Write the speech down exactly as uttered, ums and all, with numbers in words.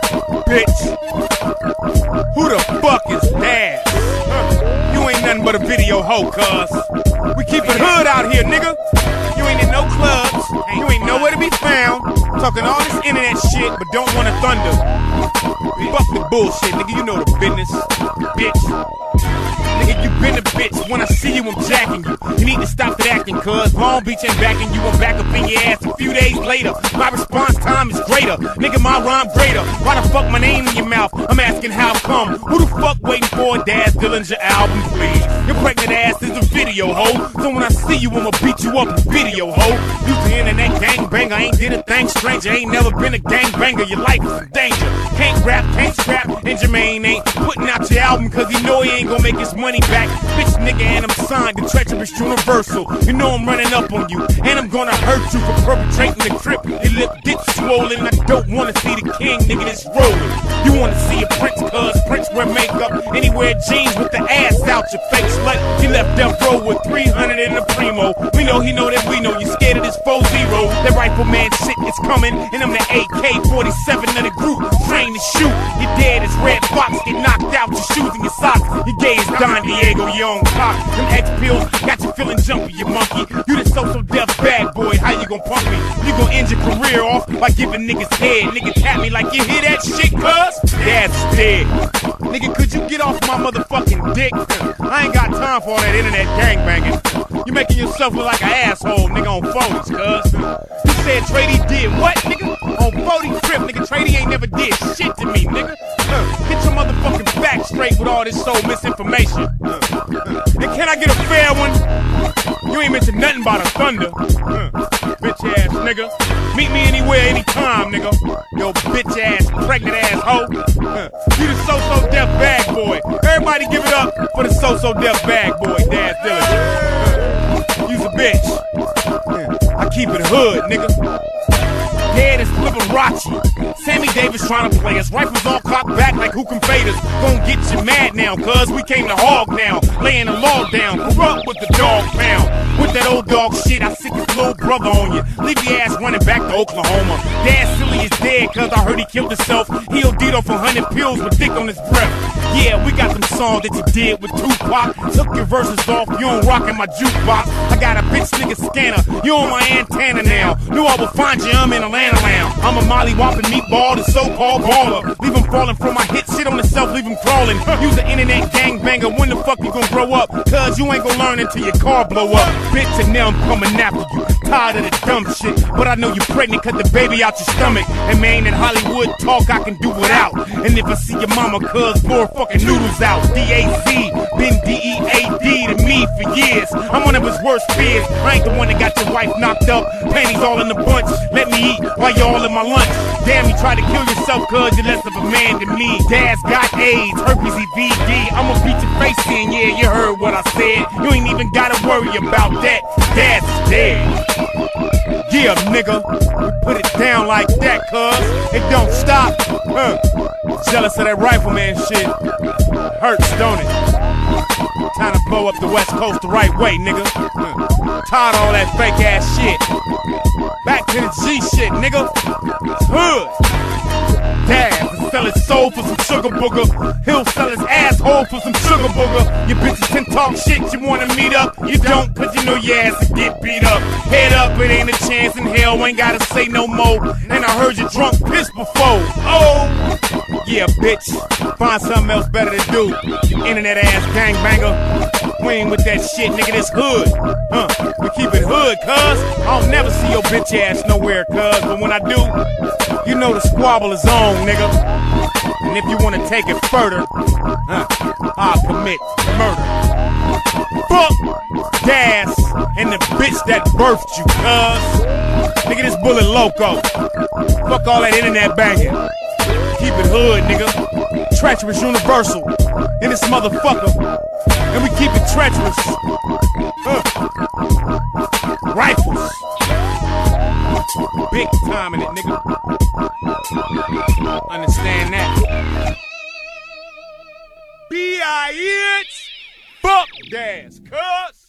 bitch. Who the fuck is that? Huh. You ain't nothing but a video hoe, cuz. We keep it hood out here, nigga. You ain't in no clubs. You ain't nowhere to be found. Talking all this internet shit, but don't want to thunder. Fuck the bullshit, nigga. You know the business, bitch. Nigga, you been a bitch. When I see you, I'm jacking you. You need to stop that acting, cuz Long Beach ain't backing you. I'm back up in your ass a few days later. My response time is greater. Nigga, my rhyme greater. Why the fuck my name in your mouth? I'm asking how come. Who the fuck waiting for a Daz Dillinger album, please? Your pregnant ass is a video hoe. So when I see you, I'ma beat you up in video hoe. You the internet gangbanger. Ain't did a thing stranger. Ain't never been a gangbanger. Your life is in danger. Can't rap, can't scrap. And Jermaine ain't putting out your album cause he know he ain't gonna make his money back. Bitch nigga, and I'm signed to Treacherous Universal. You know I'm running up on you, and I'm gonna hurt you for perpetrating the crip. Your lip gets swollen, and I don't wanna see the king, nigga, that's rolling. You wanna see a Prince, cuz Prince wear makeup, and he wear jeans with the ass out, your fake slut. He left Death Row with three hundred in the primo. We know he know that we know you scared of this four zero. That rifleman shit is coming, and I'm the A K forty-seven of the group, trained to shoot. You dead as Red Fox, get knocked out, your shoes and your socks. You gay as Don Diego, you on cock. Them X pills got you feeling jumpy, you monkey. You the so-so deaf bad boy, how you gon' punk me? You gon' end your career off by giving niggas head. Nigga tap me like you hear that shit, cuz? That's dead. Nigga, could you get off my motherfucking dick? I ain't got time for all that internet gangbanging. You making yourself look like an asshole, nigga, on phones, cuz. You said Trady did what, nigga? On forty trip, nigga, Trady ain't never did shit to me, nigga. Uh, get your motherfucking back straight with all this so misinformation. Uh, uh, and can I get a fair one? You ain't mentioned nothing about a thunder. Uh, bitch ass nigga. Meet me anywhere, anytime, nigga. Yo, bitch ass, pregnant ass hoe. Uh, you the so-so deaf bag boy. Everybody give it up for the so-so deaf bag boy, Daz Dillinger. Uh, you's a bitch. Uh, I keep it hood, nigga. Dead as Liberace. Sammy Davis trying to play us. Rifles all cocked back like who can fade us. Gon' get you mad now, cuz we came to hog now. Laying the log down, corrupt with the dog pound. With that old dog shit, I sick his little brother on you. Leave your ass running back to Oklahoma. Dad Silly is dead, cuz I heard he killed himself. He OD'd off a hundred pills with dick on his breath. Yeah, we got them songs that you did with Tupac. Took your verses off, you don't rock in my jukebox. I got a bitch nigga scanner, you on my antenna now. Knew I would find you, I'm in Atlanta now. I'm a molly whopping meatball, the so-called baller. Leave him falling from my hit shit on the self, leave him crawling. Use the internet gangbanger, when the fuck you gon' grow up? Cuz you ain't gon' learn until your car blow up. Bitch, and now I'm coming after you. Tired of the dumb shit, but I know you pregnant, cut the baby out your stomach. And man, that Hollywood talk I can do without. And if I see your mama, cuz pour fucking noodles out. D A Z, been D E A D to me for years. I'm one of his worst fears. I ain't the one that got your wife knocked up, panties all in the bunch. Let me eat while you all in my lunch. Damn, you try to kill yourself, cuz you're less of a man than me. Daz got AIDS, herpes E V D. I'ma beat your face in, yeah, you heard what I said. You ain't even gotta worry about that. Daz is dead. Yeah, nigga, we put it down like that, cuz it don't stop. Huh. Jealous of that rifleman shit. Hurts, don't it? Time to blow up the West Coast the right way, nigga. Huh. Tired of all that fake ass shit. Back to the G shit, nigga. It's hood. Daz will sell his soul for some sugar booger. He'll sell his asshole for some sugar booger. You bitches can talk shit, you wanna meet up. You don't, cause you know your ass will get beat up. Head up, it ain't a chance in hell, ain't gotta say no more. And I heard you drunk piss before. Oh, yeah, bitch. Find something else better to do. You internet ass gangbanger. We ain't with that shit, nigga, this hood. Huh, we keep it hood, cuz. I'll never see your bitch ass nowhere, cuz. But when I do, you know the squabble is on, nigga. And if you wanna take it further, huh, I'll commit murder. Fuck Daz and the bitch that birthed you, cuz. Nigga, this bullet loco. Fuck all that internet banging. Keep it hood, nigga. Treacherous Universal in this motherfucker. And we keep it treacherous. Huh. Rifles. Big time in it, nigga. Understand that. B I H Fuck Daz, cuz.